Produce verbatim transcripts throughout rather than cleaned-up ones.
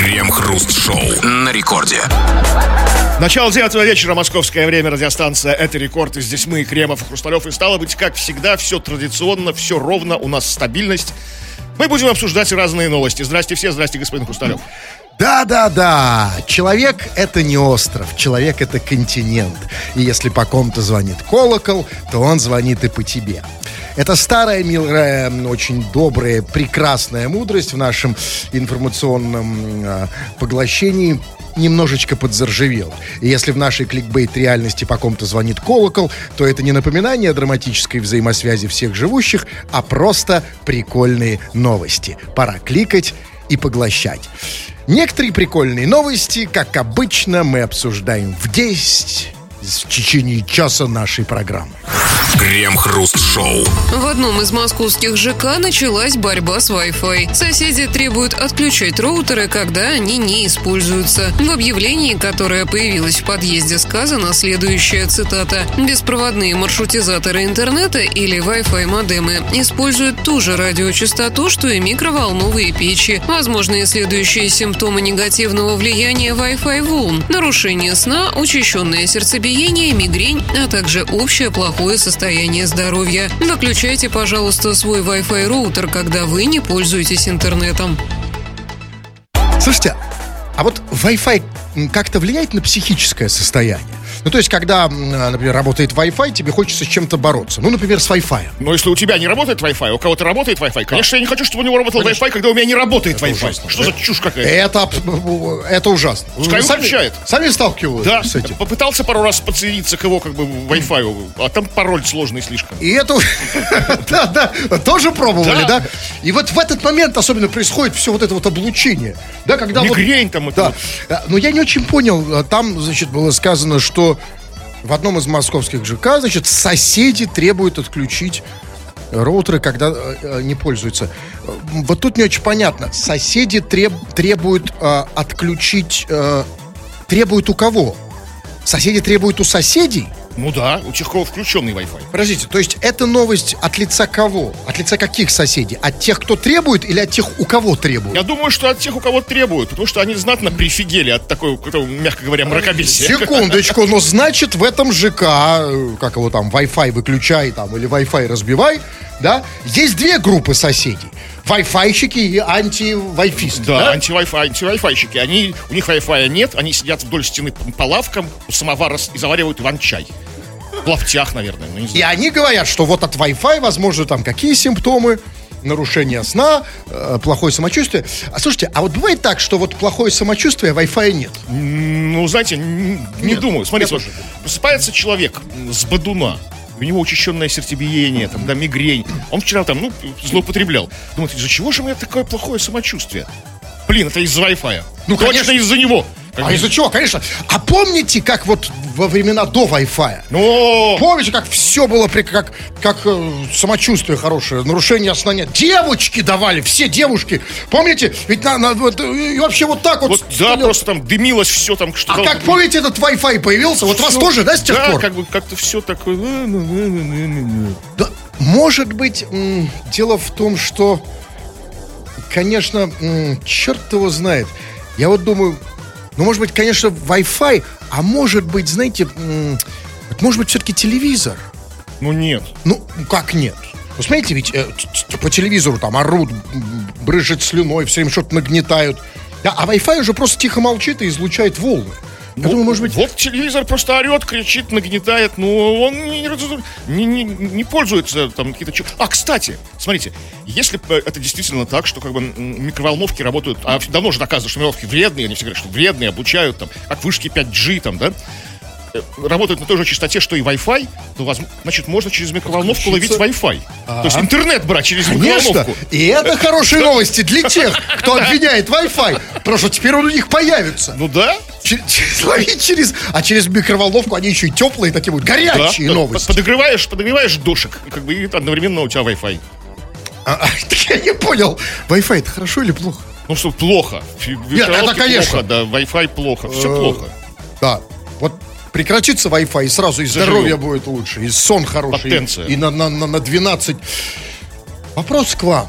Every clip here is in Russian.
Крем-хруст-шоу на рекорде. Начало девятого вечера, московское время, радиостанция «Это рекорд». И здесь мы, Кремов и Хрусталев. И стало быть, как всегда, все традиционно, все ровно, у нас стабильность. Мы будем обсуждать разные новости. Здрасте все, здрасте, господин Хрусталев. Да-да-да, человек — это не остров, человек — это континент. И если по ком-то звонит колокол, то он звонит и по тебе. Это старая, милая, очень добрая, прекрасная мудрость в нашем информационном э, поглощении немножечко подзаржавела. И если в нашей кликбейт-реальности по ком-то звонит колокол, то это не напоминание о драматической взаимосвязи всех живущих, а просто прикольные новости. Пора кликать и поглощать. Некоторые прикольные новости, как обычно, мы обсуждаем в десять в течение часа нашей программы. Крем-хруст-шоу. В одном из московских ЖК началась борьба с Wi-Fi. Соседи требуют отключать роутеры, когда они не используются. В объявлении, которое появилось в подъезде, сказана следующая цитата: «Беспроводные маршрутизаторы интернета или Wi-Fi модемы используют ту же радиочастоту, что и микроволновые печи. Возможные следующие симптомы негативного влияния Wi-Fi волн: нарушение сна, учащенное сердцебиение, мигрень, а также общее плохое состояние состояние здоровья. Выключайте, пожалуйста, свой Wi-Fi роутер, когда вы не пользуетесь интернетом». Слушайте, а вот Wi-Fi как-то влияет на психическое состояние? Ну, то есть, когда, например, работает Wi-Fi, тебе хочется с чем-то бороться. Ну, например, с Wi-Fi. Но если у тебя не работает Wi-Fi, у кого-то работает Wi-Fi, конечно, я не хочу, чтобы у него работал Wi-Fi, когда у меня не работает Wi-Fi. Ужасно. Что за чушь какая-то? Это, это ужасно. Пускай сами, выключает. Сами сталкивались да, с этим? Попытался пару раз подсоединиться к его как бы Wi-Fi, а там пароль сложный слишком. И это... Да, да, тоже пробовали, да? И вот в этот момент особенно происходит все вот это вот облучение. Да, когда вот... Мигрень там. Да. Но я не очень понял. Там, значит, было сказано, что в одном из московских ЖК, значит, соседи требуют отключить роутеры, когда э, не пользуются. Вот тут не очень понятно. Соседи треб, требуют э, отключить... Э, требуют у кого? Соседи требуют у соседей? Ну да, у тех, у кого включенный Wi-Fi. Подождите, то есть эта новость от лица кого? От лица каких соседей? От тех, кто требует, или от тех, у кого требуют? Я думаю, что от тех, у кого требуют, потому что они знатно прифигели от такой, мягко говоря, мракобесия. Секундочку, но значит в этом ЖК, как его там, Wi-Fi выключай там, или Wi-Fi разбивай, да, есть две группы соседей. Wi-Fi-щики и анти-вайфисты. Да, да? анти-Wi-Fi, анти-Wi-Fi-щики. Они, у них Wi-Fi нет, они сидят вдоль стены по лавкам, у самовара и заваривают иван-чай. В лаптях, наверное, ну, не знаю. И они говорят, что вот от Wi-Fi возможно там какие симптомы: нарушение сна, э, плохое самочувствие. А слушайте, а вот бывает так, что вот плохое самочувствие, Wi-Fi нет? Ну, знаете, не, не думаю. Смотрите, вот, просыпается человек с бодуна, у него учащенное сердцебиение, там, да, мигрень. Он вчера там, ну, злоупотреблял. Думаете, из-за чего же у меня такое плохое самочувствие? Блин, это из-за Wi-Fi. Ну, конечно, конечно из-за него. А из-за чего, конечно. А помните, как вот во времена до Wi-Fi? Ну, помните, как все было, как, как э, самочувствие хорошее, нарушение сна нет. Девочки давали, все девушки. Помните? Ведь на, на, вот, и вообще вот так вот. Вот да, просто там дымилось все там. Что а как, помните, этот Wi-Fi появился? Вот все, вас тоже, да, с тех да, пор? как бы как-то все такое. Да, может быть, м- дело в том, что, конечно, м- черт его знает. Я вот думаю... Ну, может быть, конечно, Wi-Fi, а может быть, знаете, может быть, все-таки телевизор? Ну, нет. Ну, как нет? Вы смотрите, ведь э, по телевизору там орут, брызжет слюной, все время что-то нагнетают. Да, а Wi-Fi уже просто тихо молчит и излучает волны. Я ну, думаю, может быть... Вот телевизор просто орет, кричит, нагнетает, но он не, не, не, не пользуется там какие-то... А, кстати, смотрите, если это действительно так, что как бы микроволновки работают... А давно же доказано, что микроволновки вредные, они все говорят, что вредные, облучают, там, как вышки пять джи, там, да? Работают на той же частоте, что и Wi-Fi, то, значит, можно через микроволновку ловить Wi-Fi. А-а-а. То есть интернет брать через Конечно. микроволновку. И это хорошие новости для тех, кто обвиняет Wi-Fi. Потому что теперь он у них появится. Ну да. Ловить через... А через микроволновку они еще и теплые такие будут, горячие да, новости. Подогреваешь, подогреваешь душек, как бы, и одновременно у тебя Wi-Fi. А, а, я не понял, Wi-Fi это хорошо или плохо? Ну что, плохо. Нет, это конечно. Плохо, да, Wi-Fi плохо, все плохо. Да, вот прекратится Wi-Fi, и сразу и здоровье будет лучше, и сон хороший. Потенция. И на, на, на, на двенадцать. Вопрос к вам.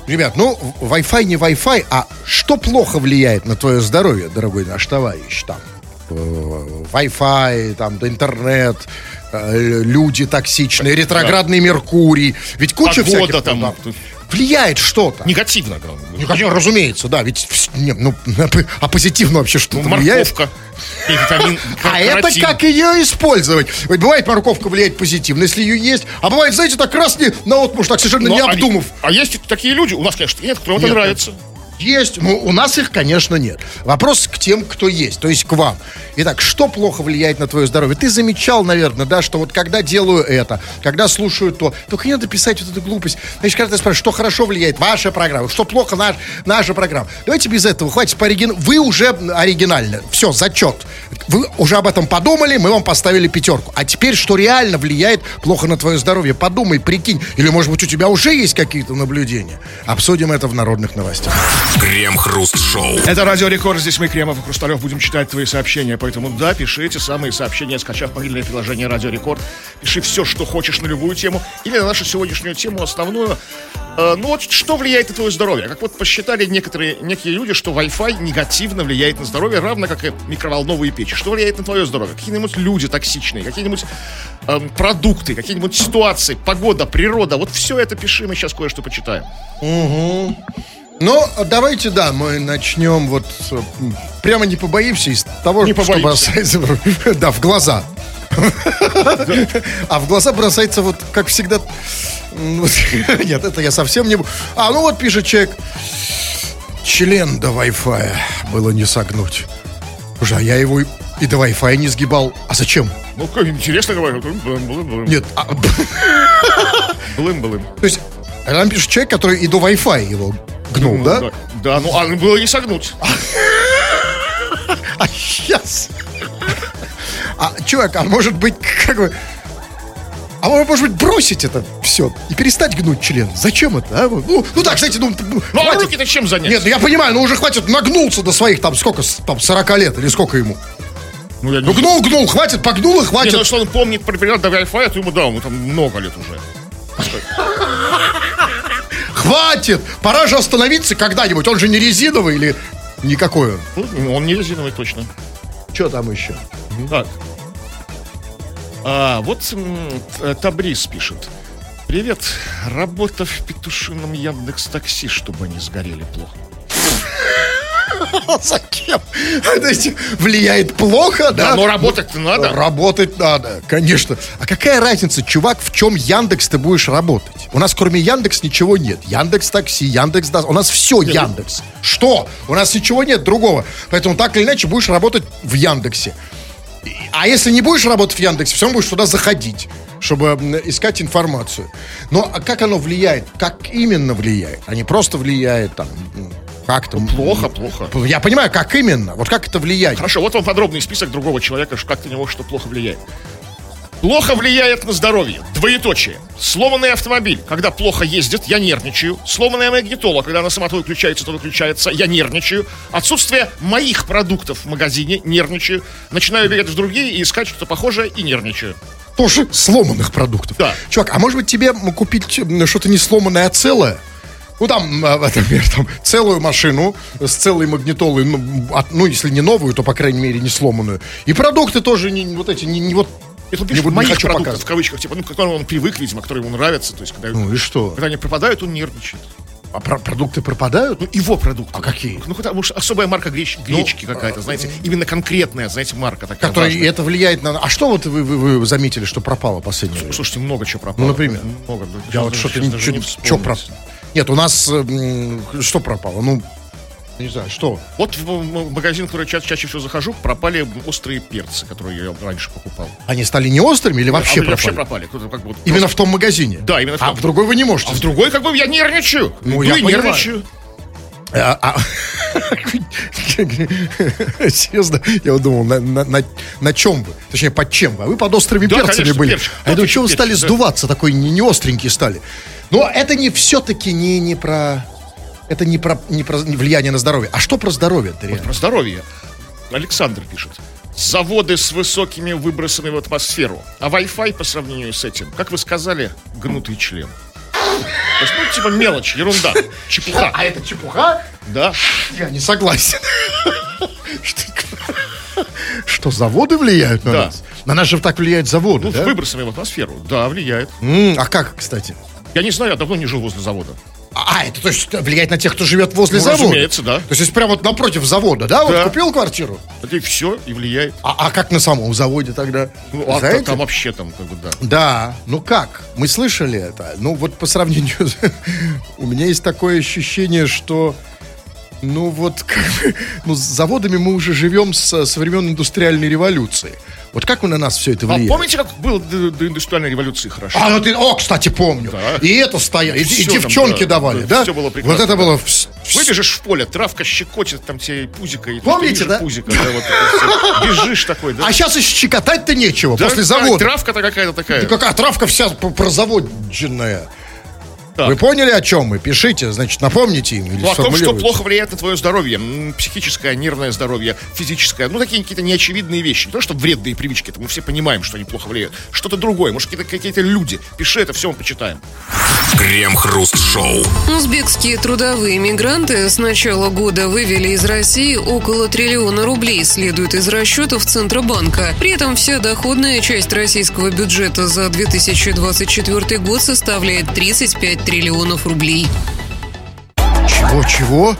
Ребят, ну, Wi-Fi не Wi-Fi, а что плохо влияет на твое здоровье, дорогой наш товарищ? Там э, Wi-Fi, там, интернет, э, люди токсичные, ретроградный Меркурий. Ведь куча Погода всяких... там. Да, влияет что-то. Негативно, главное. Ну, конечно, разумеется, да. Ведь, не, ну, а позитивно вообще что-то Ну, влияет? морковка. И витамин А это каротин. как ее использовать? Ведь бывает, морковка влияет позитивно, если ее есть. А бывает, знаете, так раз не наотмашь, так совершенно Но не они- обдумав. А есть такие люди, у нас, конечно, нет, которым это Нет, нравится. Есть, ну, у нас их, конечно, нет. Вопрос к тем, кто есть, то есть к вам. Итак, что плохо влияет на твое здоровье? Ты замечал, наверное, да, что вот когда делаю это, когда слушаю то, только не надо писать вот эту глупость. Значит, когда ты спрашиваешь, что хорошо влияет ваша программа, что плохо наш, наша программа. Давайте без этого, хватит по оригиналу. Вы уже оригинально. Все, зачет. Вы уже об этом подумали, мы вам поставили пятерку. А теперь, что реально влияет плохо на твое здоровье? Подумай, прикинь. Или, может быть, у тебя уже есть какие-то наблюдения? Обсудим это в народных новостях. Крем-хруст-шоу. Это Радио Рекорд, здесь мы, Кремов и Хрусталев, будем читать твои сообщения. Поэтому, да, пишите самые сообщения, скачав мобильное приложение Радио Рекорд. Пиши все, что хочешь на любую тему. Или на нашу сегодняшнюю тему основную. Э, ну вот, что влияет на твое здоровье? Как вот посчитали некоторые, некие люди, что Wi-Fi негативно влияет на здоровье, равно как и микроволновые печи. Что влияет на твое здоровье? Какие-нибудь люди токсичные, какие-нибудь э, продукты, какие-нибудь ситуации, погода, природа. Вот все это пиши, мы сейчас кое-что почитаем. Угу. Ну, давайте, да, мы начнем вот э, прямо не побоимся из того, Не что побоимся. бросается да, в глаза. А в глаза бросается вот, как всегда... м, вот, Нет, это я совсем не... бу- А, ну вот пишет человек. Член до Wi-Fi было не согнуть. Слушай, а я его и и до Wi-Fi не сгибал. А зачем? Ну, как интересно говорю. Блым-блым. Нет, а, Блым-блым. то есть, там пишет человек, который и до Wi-Fi его гнул, да? Да, да, ну, а было не согнуть. А сейчас. А, чувак, а может быть, как бы... А может быть, бросить это все и перестать гнуть член? Зачем это? А? Ну, ну да, кстати, ну... Ну, а хватит. руки-то чем занять? Нет, ну я понимаю, ну уже хватит, нагнулся до своих там сколько, с- там сорок лет или сколько ему. Ну, я не Ну гнул, гнул, хватит, погнул и Не, хватит. ну, что он помнит про период до Wi-Fi, то ему, да, ему там много лет уже. Хватит! Пора же остановиться когда-нибудь. Он же не резиновый или никакой он. Ну, он не резиновый точно. Что там еще? Так. А, вот м, Т- Табрис пишет. Привет, работа в петушином Яндекс.Такси, чтобы они сгорели плохо. Зачем? То есть влияет плохо, да? Да, но работать-то надо. Работать надо, конечно. А какая разница, чувак, в чем Яндекс ты будешь работать? У нас кроме Яндекс ничего нет. Яндекс Такси, Яндекс Дас. У нас все Яндекс. Что? У нас ничего нет другого. Поэтому так или иначе будешь работать в Яндексе. И- А если не будешь работать в Яндексе, все равно будешь туда заходить, чтобы м, искать информацию. Но а как оно влияет? Как именно влияет? А не просто влияет там... м, Как-то Плохо, плохо. Я понимаю, как именно. Вот как это влияет. Хорошо, вот вам подробный список другого человека, ш- как на него что плохо влияет. Плохо влияет на здоровье. Двоеточие. Сломанный автомобиль. Когда плохо ездит, я нервничаю. Сломанная магнитола. Когда она сама то выключается, то выключается, я нервничаю. Отсутствие моих продуктов в магазине, нервничаю. Начинаю бегать в другие и искать что-то похожее и нервничаю. Тоже сломанных продуктов. Да. Чувак, а может быть тебе м, купить м, что-то не сломанное, а целое? Ну, там, а, например, там, целую машину с целой магнитолой, ну, от- ну, если не новую, то, по крайней мере, не сломанную. И продукты тоже не, вот эти, не, не вот... Это не пишет буду- не моих хочу продуктов, показывать. в кавычках, типа, ну, к которому он привык, видимо, который ему нравится. То есть, когда, Ну и что? когда они пропадают, он нервничает. А про- продукты пропадают? Ну, его продукты. А какие? Ну, потому что особая марка греч- гречки какая-то, знаете, именно конкретная, знаете, марка такая Которая, важная. это влияет на... А что вот вы, вы- вы заметили, что пропало в последнее время? Слушайте, много чего пропало. Ну, например? Много. да, Я сейчас вот даже- что-то сейчас даже ничего... не Что вспомнить. пропало? Нет, у нас... м, что пропало? Ну, не знаю, что? Вот в, в магазин, в который ча- чаще всего захожу, пропали острые перцы, которые я раньше покупал. Они стали не острыми или вообще А, пропали? вообще пропали. Кто-то как бы вот Именно просто- в том магазине? Да, именно в А том. в другой вы не можете? А в другой, как бы, я нервничаю. Ну, Иду я и понимаю. нервничаю. А- а- Серьезно, я вот думал, на, на, на, на чем вы? Точнее, под чем вы? А вы под острыми Да, перцами конечно, были. перчик. А я думаю, Перчик, что вы стали перчик, да. сдуваться, такой не, не остренькие стали. Но это не все-таки не, не про... Это не про, не про влияние на здоровье. А что про здоровье-то реально? Про здоровье. Александр пишет. Заводы с высокими выбросами в атмосферу. А Wi-Fi по сравнению с этим, как вы сказали, гнутый член. То есть, ну, типа мелочь, ерунда, чепуха. А это чепуха? Да. Я не согласен. Что, заводы влияют на Да. нас? На нас же так влияют заводы, Ну, да? выбросами в атмосферу. Да, влияет. М, А как, кстати? Я не знаю, я давно не жил возле завода. А, это то есть влияет на тех, кто живет возле Ну, завода? разумеется, да. То есть, если прямо вот напротив завода, да? Вот Да. купил квартиру? Это и все, и влияет. А, а как на самом заводе тогда? Ну, а Знаете? там вообще там, как бы, да. Да, ну как? Мы слышали это. Ну вот по сравнению, с- у меня есть такое ощущение, что, ну вот, как бы, ну с заводами мы уже живем с, со времен индустриальной революции. Вот как на нас все это А влияет? помните, как было до, до индустриальной революции хорошо? А, ну ты, о, кстати, помню. Да. И это стояло, и, и Всё там, девчонки да, давали, да, да? всё было прекрасно, Вот это да. было... вс- вс- Выбежишь в поле, травка щекочет, там тебе пузико. И Помните, ты видишь да? Пузико, да, вот это всё. Бежишь такой, да. А сейчас и щекотать-то нечего Да, после да, завода. Травка-то какая-то такая. Да какая травка вся п- прозаводженная. Так. Вы поняли, о чем мы? Пишите, значит, напомните им или Ну, о том, что сформулируйте. плохо влияет на твое здоровье. М, Психическое, нервное здоровье, физическое. Ну, такие какие-то неочевидные вещи. Не то, что вредные привычки. Это мы все понимаем, что они плохо влияют. Что-то другое. Может, какие-то, какие-то люди. Пиши это, все мы почитаем. Крем-хруст-шоу. Узбекские трудовые мигранты с начала года вывели из России около триллиона рублей, следует из расчетов Центробанка. При этом вся доходная часть российского бюджета за две тысячи двадцать четвёртый год составляет тридцать пять триллионов рублей. Чего-чего?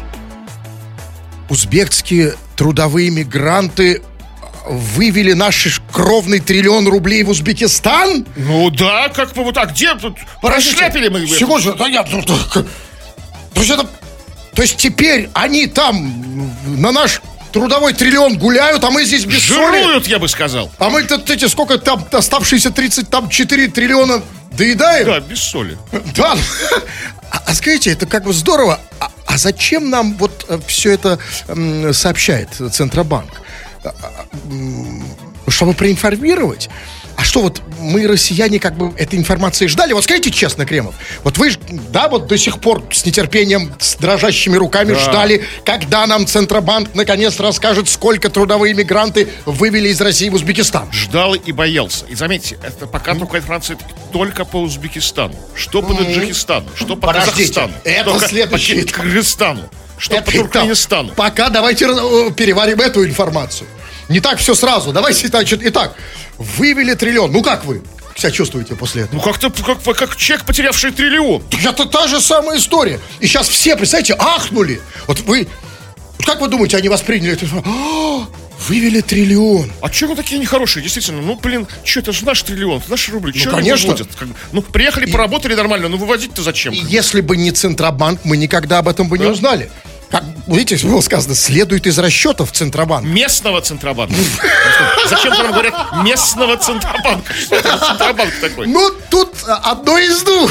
Узбекские трудовые мигранты вывели наш кровный триллион рублей в Узбекистан? Ну да, как бы вот, а где тут? Прошляпили мы. Чего же? Да нет, ну, так, то есть это... То есть теперь они там на наш трудовой триллион гуляют, а мы здесь без соли? Жируют, я бы сказал. А мы тут эти, сколько там, оставшиеся тридцать четыре триллиона доедаем? Да, без соли. Да. А, а скажите, это как бы здорово. А, а зачем нам вот все это м, сообщает Центробанк? А, а, м, Чтобы проинформировать? А что вот мы, россияне, как бы этой информации ждали? Вот скажите честно, Кремов, вот вы, ж, да, вот до сих пор с нетерпением, с дрожащими руками Да. ждали, когда нам Центробанк наконец расскажет, сколько трудовые мигранты вывели из России в Узбекистан. Ждал и боялся. И заметьте, это пока только информация только по Узбекистану. Что по Таджикистану, что по Подождите, Казахстану, это что по- следующий по Кыргызстану, что по Это этап. Туркменистану. Пока давайте э, переварим эту информацию. Не так все сразу. Давайте, значит, итак, вывели триллион. Ну как вы себя чувствуете после этого? Ну как-то как, как человек, потерявший триллион. Это та же самая история. И сейчас все, представьте, ахнули. Вот вы, вот как вы думаете, они восприняли эту информацию? А, вывели триллион. А чего вы такие нехорошие, действительно? Ну, блин, что это же наш триллион, это наши рубли. Ну, Чего конечно. они выводят? Как бы, ну, приехали, поработали нормально, ну выводить-то зачем? И если бы не Центробанк, мы никогда об этом бы не Да. узнали. Как, видите, было сказано, следует из расчетов Центробанка. Местного Центробанка. Зачем нам говорят местного Центробанка? Что это за Центробанк такой? Ну, тут а, одно из двух.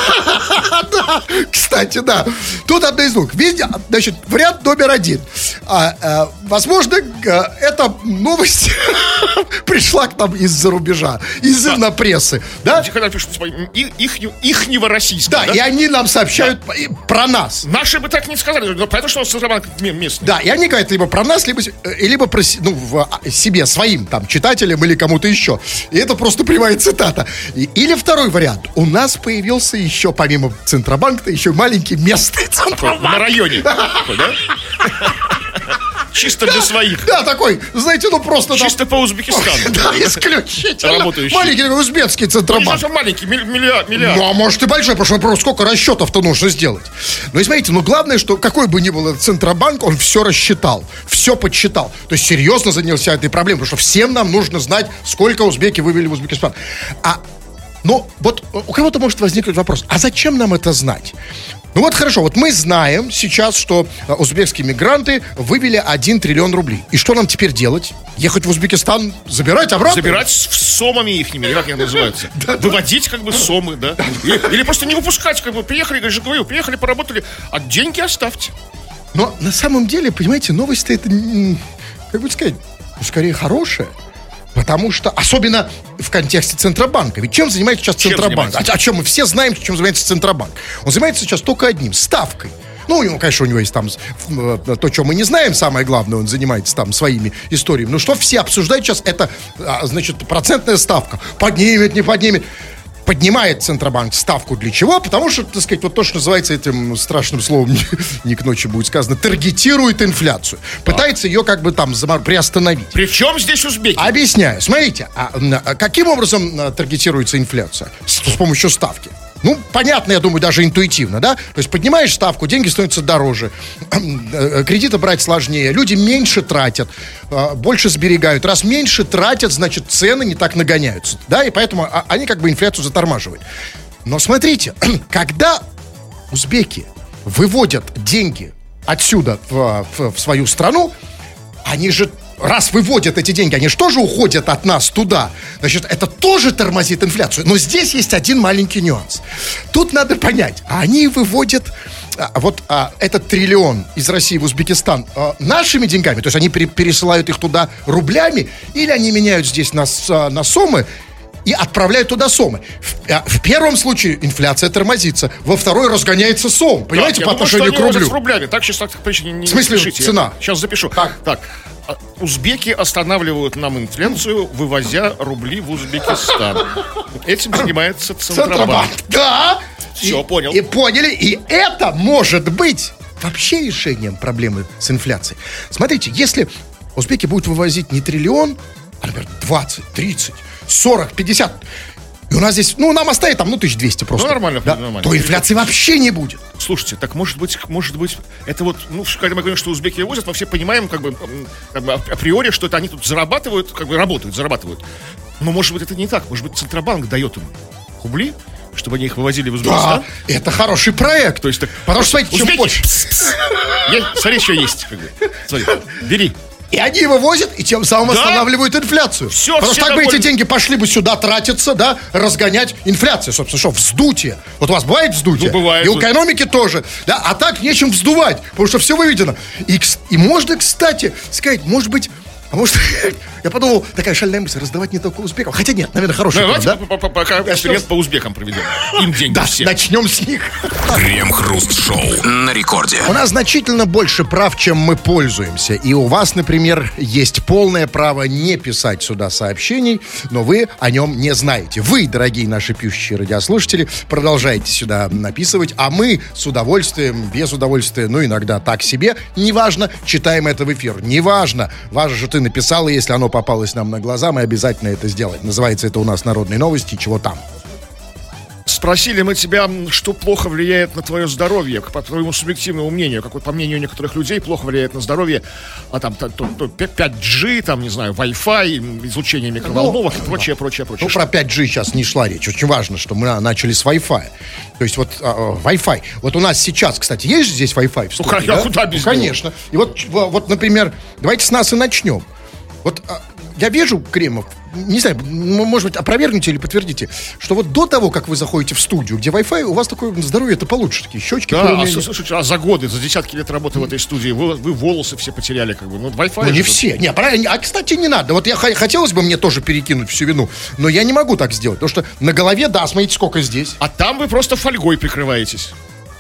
Да, кстати, да. Тут одно из двух. Видите, значит, вариант номер один. А, а, возможно, а, эта новость пришла к нам из-за рубежа, из инопрессы. Да? Когда пишут, их, ихнего российского, Да, и они нам сообщают и про нас. Наши бы так не сказали, но понятно, что у нас Центробанк местный. Да, и они говорят либо про нас, либо, э, либо про си- ну, в, а, себе, своим там читателям или кому-то еще. И это просто прямая цитата. И- или второй вариант. У нас появился еще, помимо Центробанка, еще маленький местный Такой, Центробанк. на районе. Такой, да? Чисто для своих. Да, такой, знаете, ну просто там- Чисто по Узбекистану. Да, исключительно. Работающий. Маленький такой узбекский Ну, не Центробанк. совсем маленький, милли- миллиард. миллиард. Ну, а может и большой, потому что просто сколько расчетов-то нужно сделать. Ну, и смотрите, ну, главное, что какой бы ни был этот Центробанк, он все рассчитал, все подсчитал. То есть серьезно занялся этой проблемой, потому что всем нам нужно знать, сколько узбеки вывели в Узбекистан. А, ну, вот у кого-то может возникнуть вопрос, а зачем нам это знать? Ну вот хорошо, вот мы знаем сейчас, что а, узбекские мигранты вывели один триллион рублей. И что нам теперь делать? Ехать в Узбекистан, забирать обратно? Забирать с с сомами ихними, или как они называются. Выводить как бы сомы, да. Или, или просто не выпускать, как бы приехали, я же говорю, приехали, поработали, а деньги оставьте. Но на самом деле, понимаете, новость-то это, м, как бы сказать, ну, скорее хорошая. Потому что, особенно в контексте Центробанка. Ведь чем занимается сейчас Чем Центробанк? занимается? А, о чем мы все знаем, чем занимается Центробанк? Он занимается сейчас только одним — ставкой. Ну, у него, конечно, у него есть там э, то, что мы не знаем, самое главное, он занимается там своими историями. Но что все обсуждают сейчас, это, а, значит, процентная ставка. Поднимет, не поднимет. поднимает Центробанк ставку для чего? Потому что, так сказать, вот то, что называется этим страшным словом, не, не к ночи будет сказано, таргетирует инфляцию. Пытается ее как бы там замор- приостановить. При чем здесь узбеки? Объясняю. Смотрите, а, а каким образом а, таргетируется инфляция? С, с помощью ставки. Ну, понятно, я думаю, даже интуитивно, да? То есть поднимаешь ставку, деньги становятся дороже, кредиты брать сложнее, люди меньше тратят, больше сберегают. Раз меньше тратят, значит, цены не так нагоняются, да? И поэтому они как бы инфляцию затормаживают. Но смотрите, когда узбеки выводят деньги отсюда в, в, в свою страну, они же... Раз выводят эти деньги, они же тоже уходят от нас туда. Значит, это тоже тормозит инфляцию. Но здесь есть один маленький нюанс. Тут надо понять, они выводят а, вот а, этот триллион из России в Узбекистан а, нашими деньгами, то есть они пере- пересылают их туда рублями, или они меняют здесь на, на сомы и отправляют туда сомы. В, а, в первом случае инфляция тормозится, во второй разгоняется сом. Понимаете, так, по отношению к рублю. С рублями. Так, сейчас так, не, не В смысле, спешите. цена? Я сейчас запишу. Так. так. Узбеки останавливают нам инфляцию, вывозя рубли в Узбекистан. Этим занимается Центробанк. Центробанк, да. Все, и, понял. И поняли, и это может быть вообще решением проблемы с инфляцией. Смотрите, если узбеки будут вывозить не триллион, а, например, двадцать, тридцать, сорок, пятьдесят, и у нас здесь, ну, нам оставит там, ну, тысяча двести просто. Ну, нормально, да? нормально. То инфляции вообще не будет. Слушайте, так может быть, может быть, это вот, ну, когда мы говорим, что узбеки возят, мы все понимаем, как бы, как бы априори, что это они тут зарабатывают, как бы работают, зарабатывают. Но, может быть, это не так. Может быть, Центробанк дает им рубли, чтобы они их вывозили в Узбекистан. Да, это хороший проект. То есть, так, потому что, смотрите, чем узбеки, больше. Смотри, что есть. Как бы. Смотри, бери. И они его возят, и тем самым Да. останавливают инфляцию. Все, Потому все что так бы довольны. эти деньги пошли бы сюда тратиться, да, разгонять инфляцию. Собственно, что, вздутие. Вот у вас бывает вздутие? Ну, бывает. И у экономики тоже. Да, а так нечем вздувать, потому что все выведено. И, кс- и можно, кстати, сказать, может быть, а может, я подумал, такая шальная мысль, раздавать не только узбекам. Хотя нет, наверное, хороший план, Давайте да? по- по- пока эксперимент по узбекам проведем. Им деньги Да, все. начнем с них. Крем-хруст-шоу на рекорде. У нас значительно больше прав, чем мы пользуемся. И у вас, например, есть полное право не писать сюда сообщений, но вы о нем не знаете. Вы, дорогие наши пьющие радиослушатели, продолжайте сюда написывать, а мы с удовольствием, без удовольствия, ну, иногда так себе, неважно, читаем это в эфир. Неважно. Важно, что ты написал, и если оно попалось нам на глаза, мы обязательно это сделаем. Называется это у нас «Народные новости», чего там. Спросили мы тебя, что плохо влияет на твое здоровье, по твоему субъективному мнению, как вот по мнению некоторых людей плохо влияет на здоровье, а там то, то, то пять джи, там, не знаю, Wi-Fi, излучение микроволновок и прочее, прочее, прочее. Ну, про пять джи сейчас не шла речь. Очень важно, что мы начали с Wi-Fi. То есть вот а, Wi-Fi. Вот у нас сейчас, кстати, есть же здесь Wi-Fi в студии, Ну, да? куда без ну, него? конечно. И вот, вот, например, давайте с нас и начнем. Вот а, я вижу, Кремов, не знаю, может быть, опровергните или подтвердите, что вот до того, как вы заходите в студию, где Wi-Fi, у вас такое здоровье-то получше, такие щечки. Да, а, слушайте, а за годы, за десятки лет работы в этой студии вы, вы волосы все потеряли, как бы, ну, Wi-Fi. Ну, не же- все. Не, правильно. А, кстати, не надо. Вот я х- хотелось бы мне тоже перекинуть всю вину, но я не могу так сделать, потому что на голове, да, смотрите, сколько здесь. А там вы просто фольгой прикрываетесь.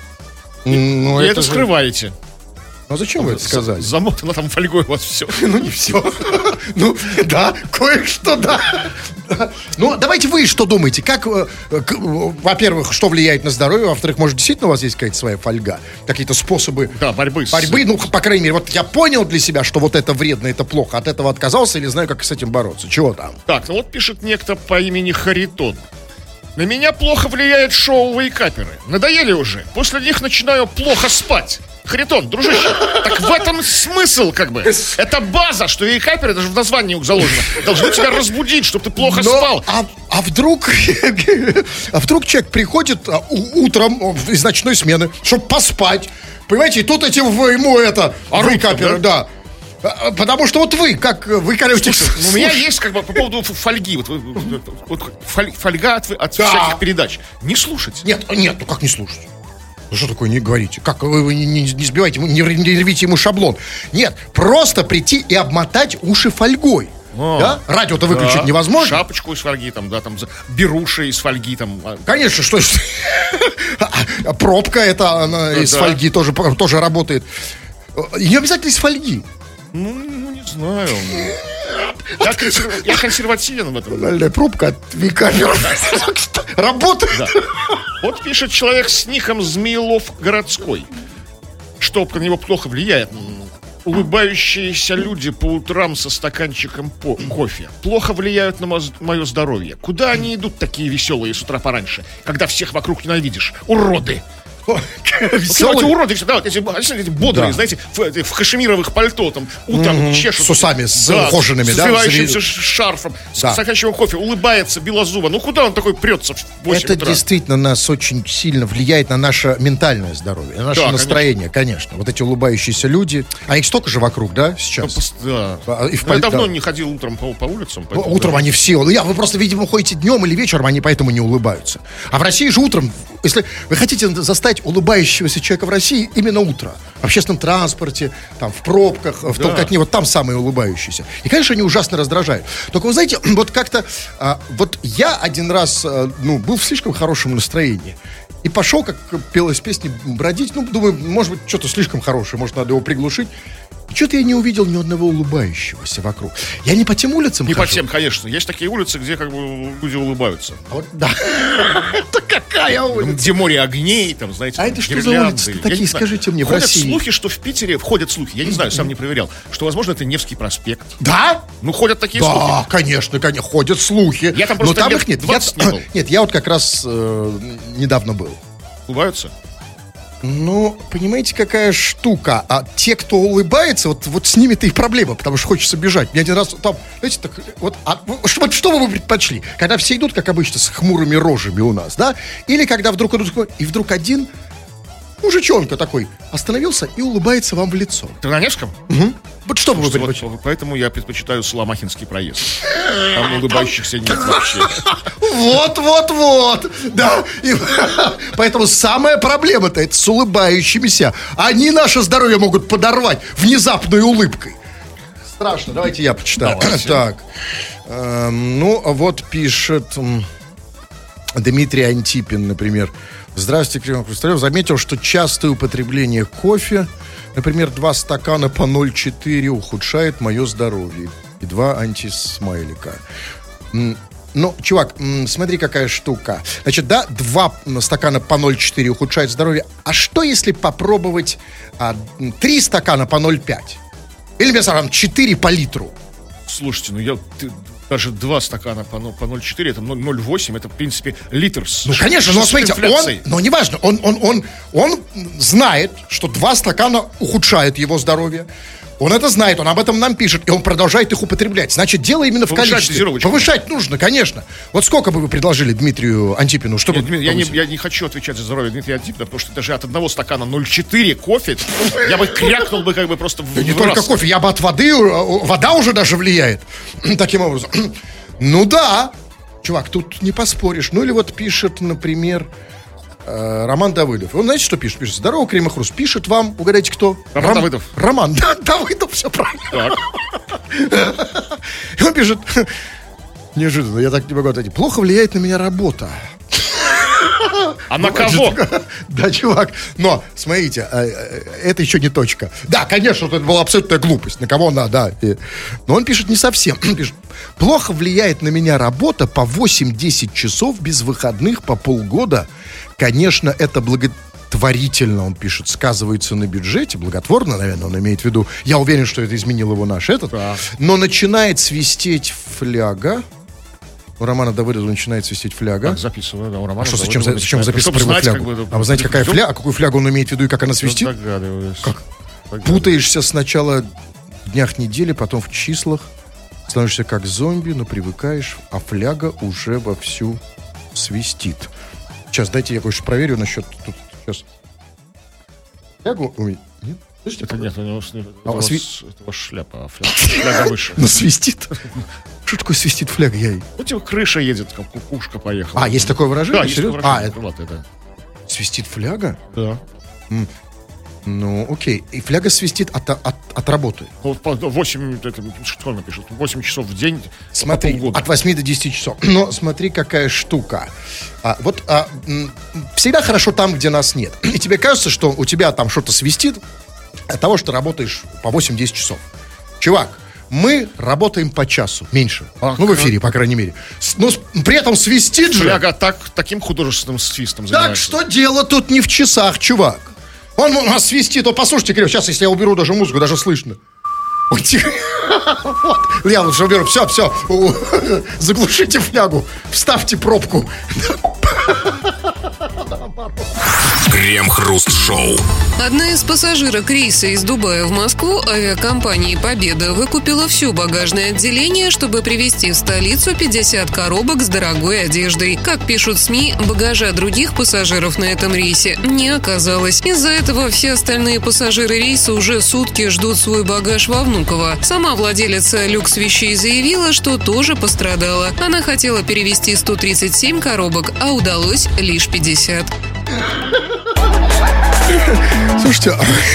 Ну, И это же- скрываете. Ну, а зачем вы это сказали? Замотано там фольгой у вас все. Ну, не все. Ну, да, кое-что, да. Ну, давайте вы что думаете? Как, э, к- во-первых, что влияет на здоровье? Во-вторых, может, действительно у вас есть какая-то своя фольга? Какие-то способы Да, борьбы с- борьбы? Ну, по крайней мере, вот я понял для себя, что вот это вредно, это плохо. От этого отказался или знаю, как с этим бороться? Чего там? Так, ну вот пишет некто по имени Харитон. На меня плохо влияет шоу вейкаперы. Надоели уже. После них начинаю плохо спать. Харитон, дружище, так в этом смысл, как бы. Это база, что вейкаперы, даже в названии заложено, должны тебя разбудить, чтобы ты плохо Но, спал. А, а вдруг а вдруг человек приходит а, у- утром о, из ночной смены, чтобы поспать. Понимаете, и тут эти в- ему это Орут, вейкаперы, да. А, Потому что вот вы, как вы короче. Ну, у меня есть как бы по поводу ф- фольги. Вот, вот, вот фоль- фольга от, от Да. всяких передач. Не слушать. Нет, нет, ну как не слушать? Ну что такое не говорите? Как вы, вы не, не- не сбивайте, ему- не, р- не рвите ему шаблон. Нет, просто прийти и обмотать уши фольгой. А, Да? Радио-то выключить Да. невозможно. Шапочку из фольги, там, да, там, за- беруши из фольги, там. а, Конечно, что ж- А пробка это она из да. фольги тоже, тоже работает. И не обязательно из фольги. Ну, ну, не знаю. Я, консерв- я консервативен в этом. Нормальная пробка от вейкаперов. работает. Да. Вот пишет человек с ником Змеелов Городской, что на него плохо влияет. Улыбающиеся люди по утрам со стаканчиком по- кофе плохо влияют на моз- мое здоровье. Куда они идут, такие веселые, с утра пораньше, когда всех вокруг ненавидишь? Уроды! Вот эти уроды всегда, вот эти, эти бодрые, Да. знаете, в, в кашемировых пальто, там, утром чешут. С усами, с Да, ухоженными, с да, развивающимся зри- шарфом, Да. с стаканчиком кофе, улыбается, белозуба. Ну куда он такой прется в восемь Это утра? действительно нас очень сильно влияет на наше ментальное здоровье, на наше Да, настроение, конечно. Вот эти улыбающиеся люди, а их столько же вокруг, да, Ну, сейчас? пос- да. А, и в Ну, я паль- давно да. не ходил утром по, по улицам. поэтому, Утром да. они все, ну я, вы просто, видимо, ходите днем или вечером, они поэтому не улыбаются. А в России же утром, если вы хотите застать улыбающегося человека в России, именно утро. В общественном транспорте, там, в пробках, в Да. толкотне, вот там самые улыбающиеся. И, конечно, они ужасно раздражают. Только, вы знаете, вот как-то, а, вот я один раз, а, ну, был в слишком хорошем настроении. И пошел, как пелось песни, бродить. Ну, думаю, может быть, что-то слишком хорошее, может, надо его приглушить. И что-то я не увидел ни одного улыбающегося вокруг. Я не по тем улицам Не по хожу. всем, конечно. Есть такие улицы, где как бы люди улыбаются. А вот, да. Это какая улица? Где море огней, там, знаете, А там, это что за гирлянды. улицы-то Я такие, не знаю. скажите мне, в Ходят России? слухи, что в Питере, входят слухи, я не знаю, сам не проверял, что, возможно, это Невский проспект. Да? Ну, ходят такие Да, слухи. конечно, конечно, ходят слухи. Я там Но просто там лет их нет. двадцать Я- не был. Нет, я вот как раз э, недавно был. Улыбаются? Ну, понимаете, какая штука. А те, кто улыбается, вот, вот с ними-то и проблема, потому что хочется бежать. Мне один раз там, знаете, так, вот, а, что, вот что вы бы предпочли? Когда все идут, как обычно, с хмурыми рожами у нас, да? Или когда вдруг идут, и вдруг один мужичонка такой остановился и улыбается вам в лицо. Ты на Невском? Вот что бы вы Вот, предпочли? вот поэтому я предпочитаю Соломахинский проезд. Там улыбающихся нет вообще. Вот, вот, вот. Да. И, поэтому самая проблема-то это с улыбающимися. Они наше здоровье могут подорвать внезапной улыбкой. Страшно. Давайте я почитаю. Давайте. Так. Эм, ну, а вот пишет м, Дмитрий Антипин, например. Здравствуйте, Кирилл Хрусталев. Заметил, что частое употребление кофе, например, два стакана по ноль целых четыре десятых, ухудшает мое здоровье. И два антисмайлика. М, Ну, чувак, м, смотри, какая штука. Значит, да, два м, стакана по ноль целых четыре десятых ухудшает здоровье. А что, если попробовать а, м, три стакана по ноль целых пять десятых? Или, вместо там, четыре по литру? Слушайте, ну я... ты- даже два стакана по, ну, по ноль целых четыре, это ноль целых восемь, это, в принципе, литр с Ну, конечно, но с смотрите, он, инфляцией. но неважно, он, он, он, он знает, что два стакана ухудшают его здоровье. Он это знает, он об этом нам пишет, и он продолжает их употреблять. Значит, дело именно в Повышать количестве. дозировочку. Повышать нужно, конечно. Вот сколько бы вы предложили Дмитрию Антипину, чтобы... Нет, Дмитрий, я, не, повысить? я не хочу отвечать за здоровье Дмитрия Антипина, потому что даже от одного стакана ноль целых четыре кофе я бы крякнул бы как бы просто в Да не в только раз. кофе, я бы от воды, э, вода уже даже влияет. Таким образом. Ну да, чувак, тут не поспоришь. Ну или вот пишет, например, э, Роман Давыдов. Он знаете, что пишет? Пишет: здорово, Крем и Хруст. Пишет вам, угадайте, кто? Роман Давыдов. Роман, да, Давыдов, все правильно. Так. И он пишет: неожиданно, я так не могу ответить. Плохо влияет на меня работа. А на кого? Да, чувак, но, смотрите, э, э, это еще не точка. Да, конечно, это была абсолютная глупость. На кого она, да. И- Но он пишет не совсем. Он пишет: плохо влияет на меня работа по восемь-десять часов без выходных по полгода. Конечно, это благотворительно, он пишет, сказывается на бюджете. Благотворно, наверное, он имеет в виду. Я уверен, что это изменил его наш этот. Да. Но начинает свистеть фляга. У Романа Давыдова начинает свистеть фляга. Так, записываю, да, у Романа А что, Давыдова зачем, начинает. зачем записывать Чтобы про его знать, флягу? как бы, А вы знаете, какая вдруг- фляга, какую флягу он имеет в виду и как она свистит? Догадываюсь. Как? Догадываюсь. Путаешься сначала в днях недели, потом в числах, становишься как зомби, но привыкаешь, а фляга уже вовсю свистит. Сейчас, дайте я кое-что проверю насчет... Тут, сейчас. Флягу у меня... Нет? Слышите? Это нет, у него, с- это А у у вас- вас ви- это у вас шляпа, а фляга, фляга выше. Ну, свистит. Что такое свистит фляга? Я... Ну, типа крыша едет, как кукушка поехала. А, есть такое выражение? Да, есть Серьезно? такое А, выражение. это Вот это. свистит фляга? Да. Ну, окей. И фляга свистит от, от, от работы. Вот по восемь, это, что он напишет? восемь часов в день по Смотри, полгода. от восьми до десяти часов. Но смотри, какая штука. А, вот а, м, всегда хорошо там, где нас нет. И тебе кажется, что у тебя там что-то свистит от того, что работаешь по восемь-десять часов. Чувак, Мы работаем по часу, меньше. А, ну, в эфире, по крайней мере. С- Но с- при этом свистит же. Фляга так, таким художественным свистом Так занимается. что дело тут не в часах, чувак. Он у нас свистит. О, послушайте, Кирилл, сейчас, если я уберу даже музыку, даже слышно. Ой, тихо. Вот. Я лучше уберу. Все, все. Заглушите флягу. Вставьте пробку. Крем-хруст-шоу. Одна из пассажирок рейса из Дубая в Москву авиакомпании «Победа» выкупила все багажное отделение, чтобы привезти в столицу пятьдесят коробок с дорогой одеждой. Как пишут СМИ, багажа других пассажиров на этом рейсе не оказалось. Из-за этого все остальные пассажиры рейса уже сутки ждут свой багаж во Внуково. Сама владелица люкс-вещей заявила, что тоже пострадала. Она хотела перевезти сто тридцать семь коробок, а удалось лишь пятьдесят. Слушайте,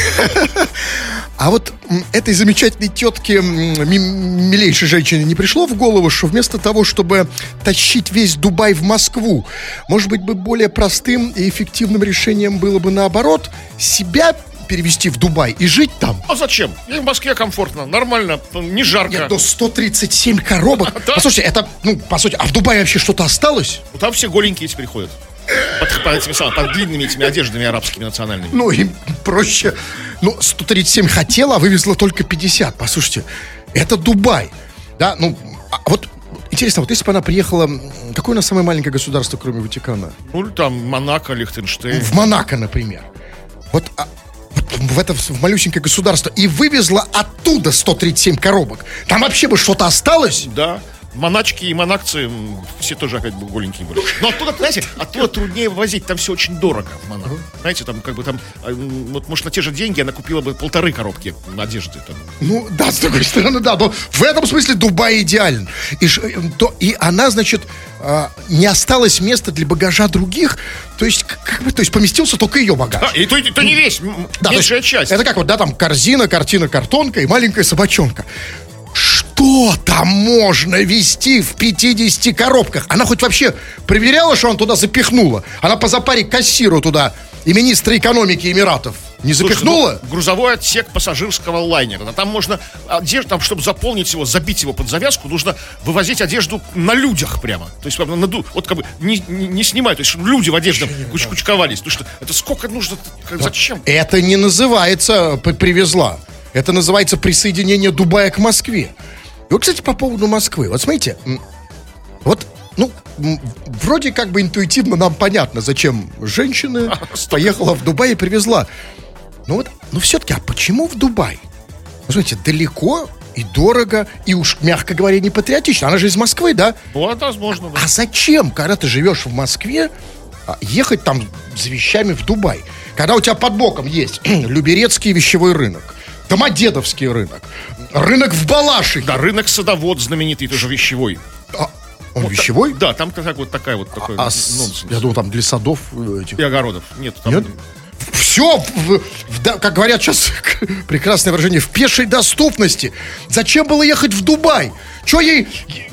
а вот м, этой замечательной тетке, м, ми- милейшей женщине, не пришло в голову, что вместо того, чтобы тащить весь Дубай в Москву, может быть, бы более простым и эффективным решением было бы наоборот, себя перевести в Дубай и жить там? А зачем? И в Москве комфортно, нормально, не жарко. Нет, но сто тридцать семь коробок. Да. Послушайте, это, ну, по сути, а в Дубае вообще что-то осталось? Ну, там все голенькие теперь ходят. Под, под этими самыми, под длинными этими одеждами арабскими национальными. Ну, им проще. Ну, сто тридцать семь хотела, а вывезла только пятьдесят. Послушайте, это Дубай. Да, ну, а вот интересно, вот если бы она приехала... м, Какое у нас самое маленькое государство, кроме Ватикана? Ну, там Монако, Лихтенштейн. В Монако, например. Вот, а, вот в это в малюсенькое государство. И вывезла оттуда сто тридцать семь коробок. Там вообще бы что-то осталось? Да. Моначки и монакцы, м, все тоже опять бы голенькие были. Но оттуда, знаете, оттуда труднее вывозить, там все очень дорого в Монако. Знаете, там как бы там, э, м, вот может на те же деньги она купила бы полторы коробки одежды. Там. Ну, да, с другой стороны, да. Но в этом смысле Дубай идеален. И, ш- э, то, и она, значит, а, не осталось места для багажа других. То есть, к- как бы, то есть поместился только ее багаж. А, и то, и то не весь, м, Да, то меньшая есть часть. Это как вот, да, там корзина, картина, картонка и маленькая собачонка. Что там можно везти в пятидесяти коробках? Она хоть вообще проверяла, что он туда запихнула? Она по запаре кассиру туда и министра экономики Эмиратов не Слушай, запихнула? ну, грузовой отсек пассажирского лайнера. Да, там можно одежду, там, чтобы заполнить его, забить его под завязку, нужно вывозить одежду на людях прямо. То есть прямо на ду- вот как бы не, не, не снимать, то есть чтобы люди в одежде куч- кучковались. Потому что это сколько нужно, как- зачем? Это не называется п- «привезла». Это называется присоединение Дубая к Москве. И вот, кстати, по поводу Москвы. Вот смотрите, м, вот, ну, м, вроде как бы интуитивно нам понятно, зачем женщина поехала в Дубай и привезла. Ну вот, но все-таки, а почему в Дубай? Ну, смотрите, далеко и дорого, и уж, мягко говоря, не патриотично. Она же из Москвы, да? Ну, это возможно, да. А зачем, когда ты живешь в Москве, а, ехать там за вещами в Дубай? Когда у тебя под боком есть Люберецкий вещевой рынок, Домодедовский рынок, рынок в Балашихе. Да, рынок Садовод знаменитый, тоже вещевой. А, он Вот вещевой? так- да, там как вот такая вот такой А с- нонсенс. я думал, там для садов э, этих. И огородов. Нет, там... Нет? Все, как говорят сейчас, прекрасное выражение, в пешей доступности. Зачем было ехать в Дубай? Че ей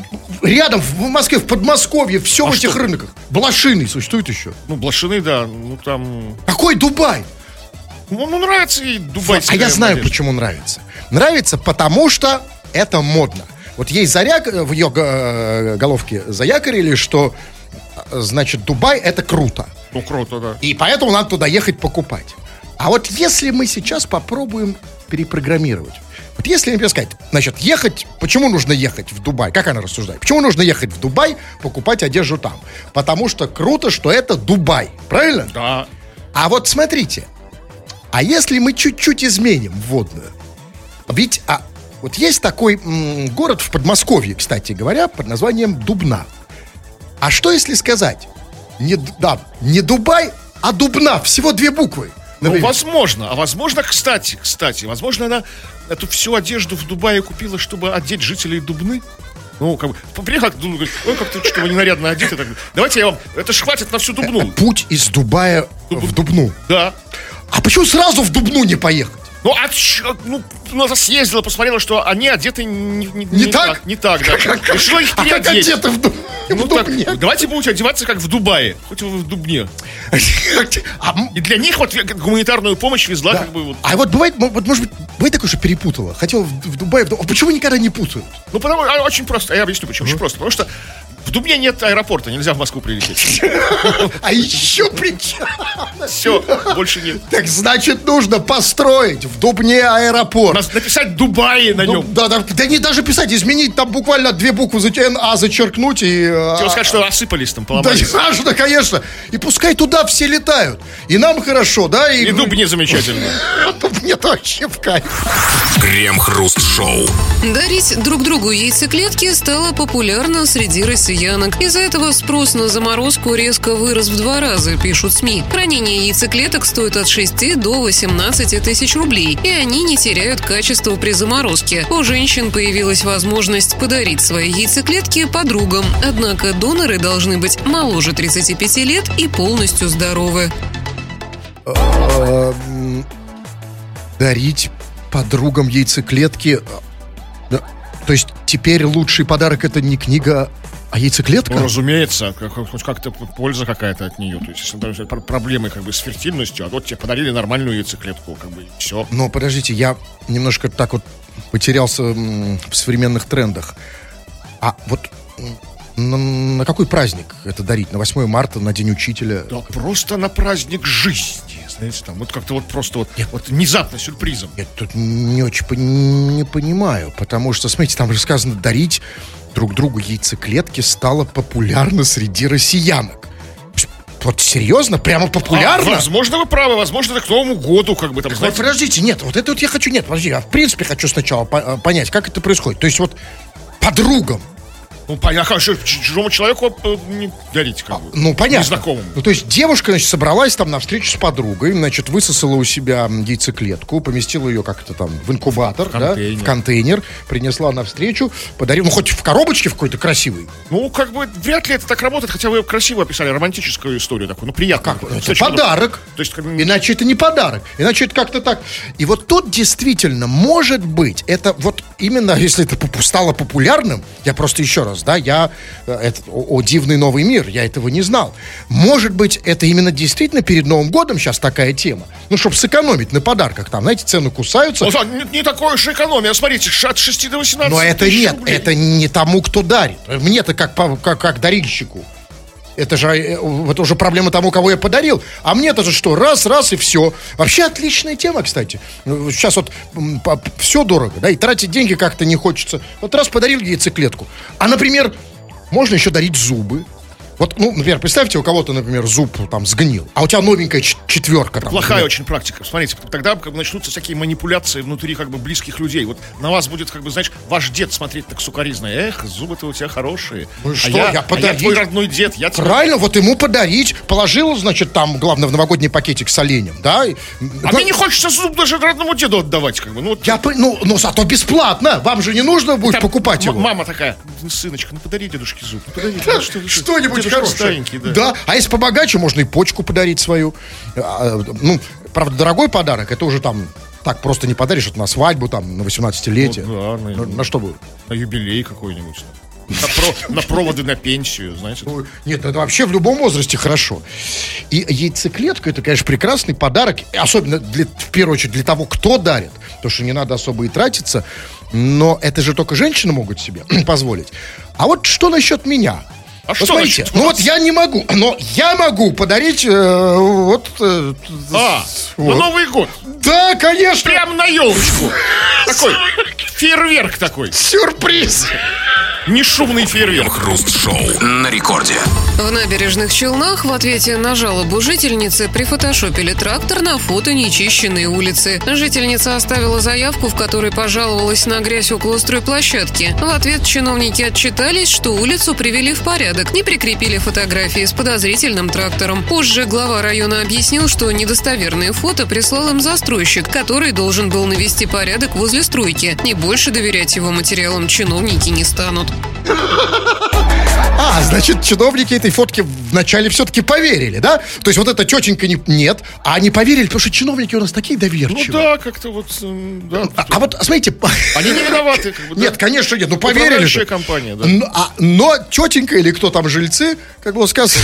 рядом, в Москве, в Подмосковье, все А в этих что? рынках? Блошиный существует еще. Ну, Блошины, да, ну там... Какой Дубай? Ну, ну, нравится и А дубайская я знаю, одежда. почему нравится. Нравится, потому что это модно. Вот ей заряк в ее э, головке заякорили, что, э, значит, Дубай это круто. Ну, круто, да. И поэтому надо туда ехать покупать. А вот если мы сейчас попробуем перепрограммировать. Вот если, например, сказать, значит, ехать, почему нужно ехать в Дубай? Как она рассуждает? Почему нужно ехать в Дубай, покупать одежду там? Потому что круто, что это Дубай. Правильно? Да. А вот смотрите, а если мы чуть-чуть изменим вводную? Ведь а, вот есть такой м, город в Подмосковье, кстати говоря, под названием Дубна. А что если сказать, не, Д- да, не Дубай, а Дубна, всего две буквы? Ну, Например. возможно. А возможно, кстати, кстати, возможно, она эту всю одежду в Дубае купила, чтобы одеть жителей Дубны. Ну, как бы, приехал, думаю, говорит, ой, как-то что-то вы ненарядно одеты. Так, давайте я вам, это ж хватит на всю Дубну. Путь из Дубая в Дубну. Да. А почему сразу в Дубну не поехать? Ну, а чё, ну, ну, съездила, посмотрела, что они одеты не, не, Не так? Не так, да. Решила их А как переодеть. одеты в, Ду- Ну, в так, Дубне? давайте будете одеваться, как в Дубае. Хоть в Дубне. А, м- И для них вот гуманитарную помощь везла, да. как бы вот. А вот бывает, м- вот, может быть, бывает такое, что перепутала. Хотела в, в Дубае, в Ду- а почему никогда не путают? Ну, потому а, очень просто. Я объясню, почему. Очень просто. Потому что в Дубне нет аэропорта, нельзя в Москву прилететь. А еще причем. Все, больше нет. Так значит, нужно построить в Дубне аэропорт. Нас написать Дубай на Ну, нем. да, да, да не даже писать, изменить там буквально две буквы за эн а зачеркнуть и... а, Хотел сказать, что осыпались там, Да, поломались. важно, конечно. И пускай туда все летают. И нам хорошо, да? И, И Дубне замечательно. Дубне-то вообще в кайф. Крем-хруст-шоу. Дарить друг другу яйцеклетки стало популярно среди россиянок. Из-за этого спрос на заморозку резко вырос в два раза, пишут СМИ. Хранение яйцеклеток стоит от шести до восемнадцати тысяч рублей, и они не теряют качества при заморозке. У женщин появилась возможность подарить свои яйцеклетки подругам, однако доноры должны быть моложе тридцати пяти лет и полностью здоровы. Дарить подругам яйцеклетки. Да, то есть теперь лучший подарок — это не книга, а яйцеклетка? Ну, разумеется, как- хоть как-то польза какая-то от нее. То есть, если там пр- проблемы как бы с фертильностью, а вот тебе подарили нормальную яйцеклетку, как бы, и все. Но подождите, я немножко так вот потерялся м, в современных трендах. А вот м, на, на какой праздник это дарить? На восьмое марта, на День учителя? Да просто на праздник жизни, знаете, там, вот как-то вот просто вот, вот внезапно, сюрпризом. Я тут не очень пон- не понимаю, потому что, смотрите, там же сказано, дарить друг другу яйцеклетки стало популярно среди россиянок. Вот серьезно? Прямо популярно? А, возможно, вы правы, возможно, это к Новому году, как бы там, Вот знаете. подождите, нет, вот это вот я хочу, нет, подожди, я в принципе хочу сначала по- э, понять, как это происходит. То есть вот подругам, Ну, понятно, что чужому человеку э, не дарить, как бы. ну понятно. Незнакомому. Ну то есть девушка, значит, собралась там на встречу с подругой, значит, высосала у себя яйцеклетку, поместила ее как-то там в инкубатор, В да, контейнер. в контейнер, принесла навстречу, подарила, ну хоть в коробочке в какой-то красивой. Ну, как бы, вряд ли это так работает, хотя вы красиво описали романтическую историю такую, ну, приятно. Как? Это подарок. То есть, как бы, Иначе это не подарок. Иначе это как-то так. И вот тут действительно, может быть, это вот именно, если это попу- стало популярным, я просто еще раз, да, я, э, это, о, о, дивный новый мир, я этого не знал. Может быть, это именно действительно перед Новым годом сейчас такая тема. Ну, чтобы сэкономить на подарках, там, знаете, цены кусаются. ну, не, не такой уж экономия, смотрите, от шести до восемнадцати Но это тысяч нет, рублей. это не тому, кто дарит. Мне-то как, по- как, как дарильщику. Это же, э, это уже проблема тому, кого я подарил. А мне-то же что, раз, раз и все. Вообще отличная тема, кстати. Ну, сейчас вот все дорого, да, и тратить деньги как-то не хочется. Вот раз подарил яйцеклетку. А, например, можно еще дарить зубы. Вот, ну, например, представьте, у кого-то, например, зуб там сгнил, а у тебя новенькая ч- четверка. Там, Плохая например. очень практика. Смотрите, тогда как бы начнутся всякие манипуляции внутри как бы близких людей. Вот на вас будет, как бы, знаешь, ваш дед смотреть так сукоризно. Эх, зубы-то у тебя хорошие. Ну а что, я, я а я подарить? твой родной дед. Я тебе- Правильно, вот ему подарить. Положила, значит, там, главное, в новогодний пакетик с оленем, да? и- А мне не хочется зуб даже родному деду отдавать, как бы. Ну, вот Я, по- ну, ну, зато бесплатно. Вам же не нужно будет там покупать м- его. Мама такая, «Ну, сыночка, ну подари дедушке зуб. Ну, подари, ну, что- Что-нибудь дедушка хорошее. старенький, да. Да, а если побогаче, можно и почку подарить свою. А, ну, правда, дорогой подарок, это уже там так просто не подаришь, это на свадьбу, там, на восемнадцатилетие. Ну, да, на- на, на что будет? На юбилей какой-нибудь. там. На, про- на проводы на пенсию, знаете. Ну, Нет, это вообще в любом возрасте хорошо. И яйцеклетка — это, конечно, прекрасный подарок, особенно для, в первую очередь для того, кто дарит, потому что не надо особо и тратиться, но это же только женщины могут себе позволить. А вот что насчет меня? А Вот что смотрите, насчет ну вас? вот я не могу, но я могу подарить э, вот... э, А, вот. на Новый год. Да, конечно! Прям на елочку. Такой фейерверк такой. Сюрприз! Не шумный фейерверк. Крем-хруст-шоу на рекорде. В Набережных Челнах в ответе на жалобу жительницы прифотошопили трактор на фото нечищенной улицы. Жительница оставила заявку, в которой пожаловалась на грязь около стройплощадки. В ответ чиновники отчитались, что улицу привели в порядок, не прикрепили фотографии с подозрительным трактором. Позже глава района объяснил, что недостоверные фото прислал им застройщик, который должен был навести порядок возле стройки. И больше доверять его материалам чиновники не станут. А, значит, чиновники этой фотки вначале все-таки поверили, да? То есть вот эта тетенька не, нет, а они поверили, потому что чиновники у нас такие доверчивые. Ну да, как-то вот, да. А, а вот, смотрите... Они не виноваты. Как бы, да? Нет, конечно, нет, ну поверили Управляющая же. компания, да. Но, а, но тетенька или кто там жильцы, как было сказано,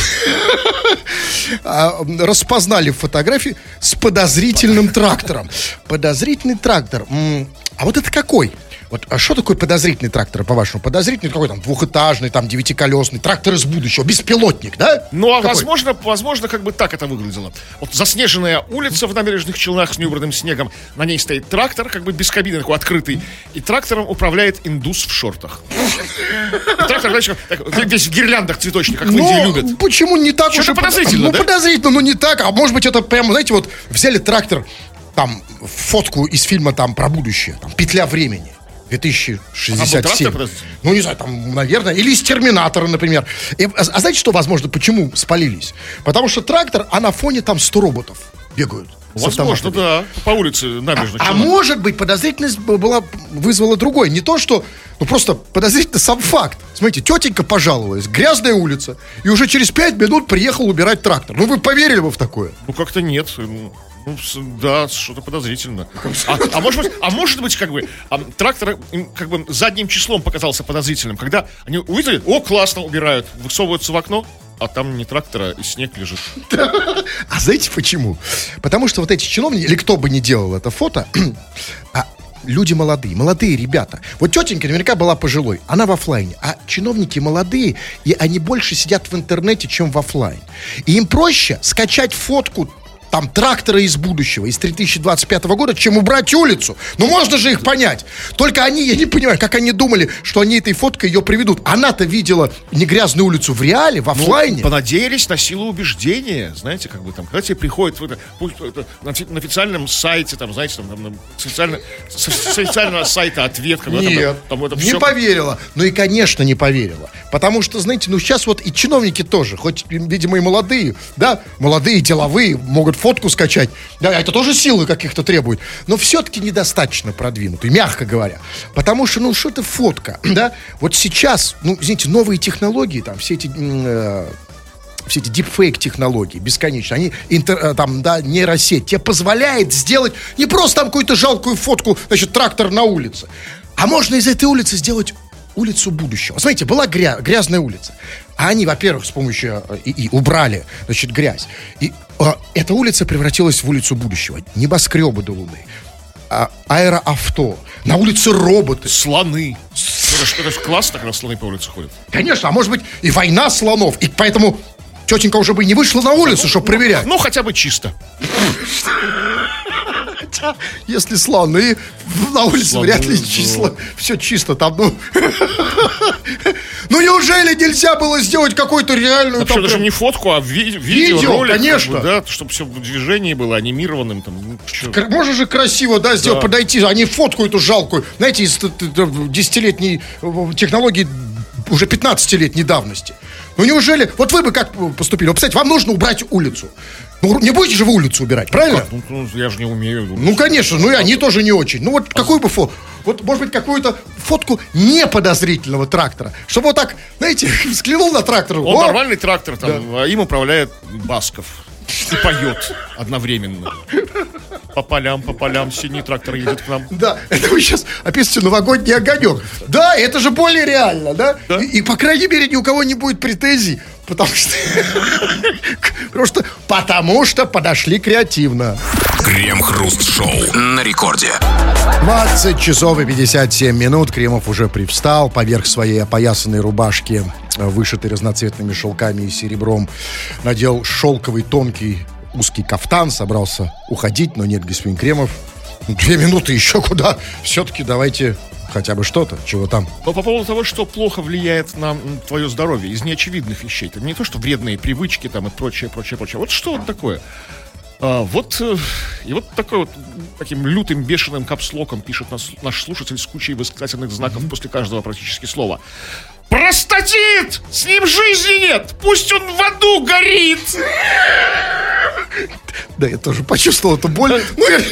распознали фотографии с подозрительным трактором. Подозрительный трактор. А вот это какой? Вот, а что такое подозрительный трактор, по-вашему? Подозрительный какой там двухэтажный, там девятиколесный, трактор из будущего, беспилотник, да? Ну, а какой? возможно, возможно, как бы так это выглядело. Вот заснеженная улица в набережных Челнах с неубранным снегом, на ней стоит трактор, как бы без кабины, такой открытый, и трактором управляет индус в шортах. И трактор, знаете, как, весь в гирляндах цветочных, как в Индии любят. Почему не так уж Что-то и... подозрительно, Ну, да? подозрительно, но не так, а может быть это прямо, знаете, вот взяли трактор, там, фотку из фильма там про будущее, там, «Петля времени». две тысячи шестьдесят семь. А Ну, не знаю, там, наверное, или из «Терминатора», например. И, а, а знаете, что, возможно, почему спалились? Потому что трактор, а на фоне там сто роботов бегают. Возможно, да, по улице набережных А, а Челнах. может быть, подозрительность была, вызвала другое. Не то, что, ну, просто подозрительно сам факт. Смотрите, тетенька пожаловалась, грязная улица, и уже через пять минут приехал убирать трактор. Ну, вы поверили бы в такое? Ну, как-то нет. Ну, ну, с- да, что-то подозрительно. А, а может быть, а может быть, как бы, а, трактор им, как бы задним числом показался подозрительным, когда они увидели, о, классно, убирают, высовываются в окно, а там не трактора, и снег лежит. А знаете почему? Потому что вот эти чиновники, или кто бы ни делал это фото, а люди молодые, молодые ребята. Вот тетенька наверняка была пожилой, она в офлайне, а чиновники молодые, и они больше сидят в интернете, чем в офлайн. И им проще скачать фотку там трактора из будущего, из две тысячи двадцать пятого года, чем убрать улицу. Ну, можно же их понять. Только они, я не понимаю, как они думали, что они этой фоткой ее приведут. Она-то видела не грязную улицу в реале, в офлайне. Ну, понадеялись на силу убеждения, знаете, как бы там, когда тебе приходит это, пусть, это, на, офи- на официальном сайте, там, знаете, там, там, там, социально, с, с официального сайта ответ, когда Нет, там, там, это не всё- поверила. Ну и, конечно, не поверила. Потому что, знаете, ну сейчас вот и чиновники тоже, хоть, видимо, и молодые, да, молодые, деловые, могут фотку скачать. Да, это тоже силы каких-то требует. Но все-таки недостаточно продвинутый, мягко говоря. Потому что, ну, что это фотка, да? Вот сейчас, ну, извините, новые технологии, там, все эти... э, все эти дипфейк-технологии бесконечно, они, интер, э, там, да, нейросеть тебе позволяет сделать не просто там какую-то жалкую фотку, значит, трактор на улице, а можно из этой улицы сделать улицу будущего. Смотрите, была гря- грязная улица, а они, во-первых, с помощью э, ИИ убрали, значит, грязь. И э, эта улица превратилась в улицу будущего. Небоскребы до Луны, а, аэроавто, на улице роботы. Слоны. Это ж, это ж классно, когда слоны по улице ходят. Конечно, а может быть и война слонов, и поэтому тетенька уже бы не вышла на улицу, чтобы проверять. Ну, хотя бы чисто. Хотя, если слоны на улице Слоны, вряд ли да. число, все чисто там, ну. Ну неужели нельзя было сделать какую-то реальную Вообще там даже прям- не фотку, а ви- видео, Видео, ролик, как бы, конечно. да, чтобы все в движении было анимированным. Там, ну, чё. Кр- Можно же красиво, да, сделать, Да. подойти, а не фотку эту жалкую. Знаете, из т- т- т- десятилетней э, технологии уже пятнадцатилетней давности. Ну неужели, вот вы бы как поступили? Вот, кстати, вам нужно убрать улицу. Ну, не будете же вы улицу убирать, правильно? Ну, ну, я же не умею. Ну, конечно, ну и они тоже не очень. Ну, вот какую бы фотку, вот, может быть, какую-то фотку неподозрительного трактора, чтобы вот так, знаете, взглянул на трактор. Он о, нормальный трактор, там, а им управляет Басков. И поет одновременно. По полям, по полям, синий трактор едет к нам. Да, это вы сейчас описываете новогодний огонек. Да, это же более реально, да? Да. И, и, по крайней мере, ни у кого не будет претензий, потому что... Потому что, потому что подошли креативно. Крем-хруст-шоу на рекорде. двадцать часов и пятьдесят семь минут. Кремов уже привстал поверх своей опоясанной рубашки, вышитой разноцветными шелками и серебром. Надел шелковый тонкий узкий кафтан, собрался уходить, но нет, господин Кремов. Две минуты еще куда? Все-таки давайте хотя бы что-то, чего там. Но по поводу того, что плохо влияет на м, твое здоровье, из неочевидных вещей. Это не то, что вредные привычки там и прочее, прочее, прочее. Вот что вот такое? А, вот, э, и вот такой вот таким лютым, бешеным капслоком пишет нас, наш слушатель с кучей восклицательных знаков mm-hmm. после каждого практически слова. Простатит! С ним жизни нет! Пусть он в аду горит! Да, я тоже почувствовал эту боль. Ну, я,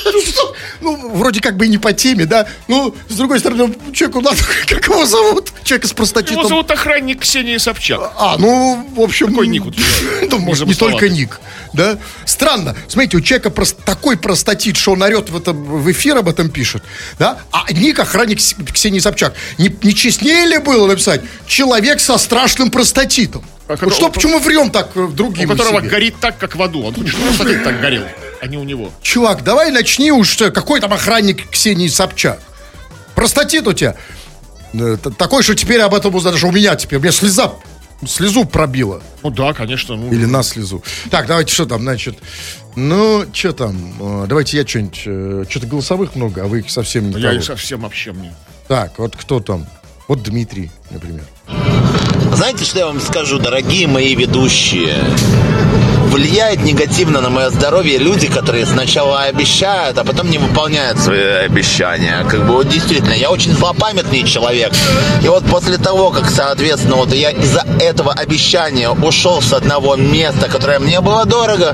ну, вроде как бы и не по теме, да. Ну, с другой стороны, человеку надо, как его зовут? Человека с простатитом. Его зовут охранник Ксении Собчак. А, ну, в общем... Какой ник у тебя? Ну, может, не только ник, да. Странно. Смотрите, у человека просто такой простатит, что он орет в, этом, в эфир, об этом пишет, да. А ник охранник Ксении Собчак. Не, не честнее ли было написать «человек со страшным простатитом»? А Вот что, почему врем так другим? У которого себе? Горит так, как в аду. Он хочет, чтобы простатит так горел, а не у него. Чувак, давай начни уж, какой там охранник Ксении Собчак. Простатит у тебя такой, что теперь об этом узнаешь. У меня теперь, у меня слеза, слезу пробила. Ну да, конечно. Ну... Или на слезу. Так, давайте, что там, значит, ну, что там, давайте я что-нибудь, что-то голосовых много, а вы их совсем не Я их совсем вообще мне. Так, вот кто там? Вот Дмитрий, например. Знаете, что я вам скажу, дорогие мои ведущие? Влияет негативно на мое здоровье люди, которые сначала обещают, а потом не выполняют свои обещания. Как бы вот действительно, я очень злопамятный человек. И вот после того, как, соответственно, вот я из-за этого обещания ушел с одного места, которое мне было дорого.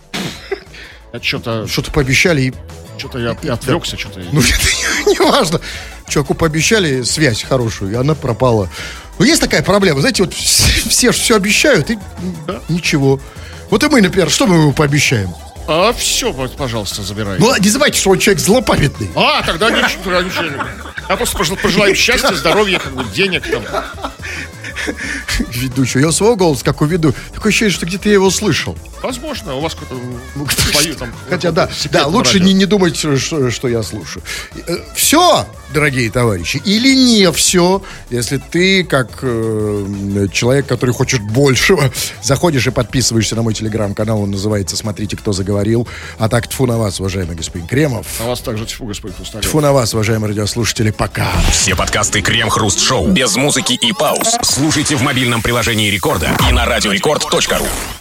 Это что-то... Что-то пообещали и... Что-то я, я отвлекся, что-то... Ну, это не важно. Человеку пообещали связь хорошую, и она пропала. Но есть такая проблема, знаете, вот все все обещают, и да. Ничего. Вот и мы, например, что мы ему пообещаем? А все, пожалуйста, забирайте. Ну, не забывайте, что он человек злопамятный. А, тогда ничего, ничего не... Я просто пожелаю счастья, здоровья, как бы, денег там. Ведущий, я своего голоса как уведу. Такое ощущение, что где-то я его слышал. Возможно, у вас какой-то свою там... Хотя да, да, лучше не, не думать, что, что я слушаю. Все, дорогие товарищи, или не все, если ты, как э, человек, который хочет большего, заходишь и подписываешься на мой телеграм-канал, он называется «Смотрите, кто заговорил». А так, тьфу на вас, уважаемый господин Кремов. На вас также тьфу, господин Хрусталев. Тьфу на вас, уважаемые радиослушатели, пока. Все подкасты Крем-Хруст-Шоу без музыки и пауз слушайте в мобильном приложении Рекорда и на радиорекорд точка ру.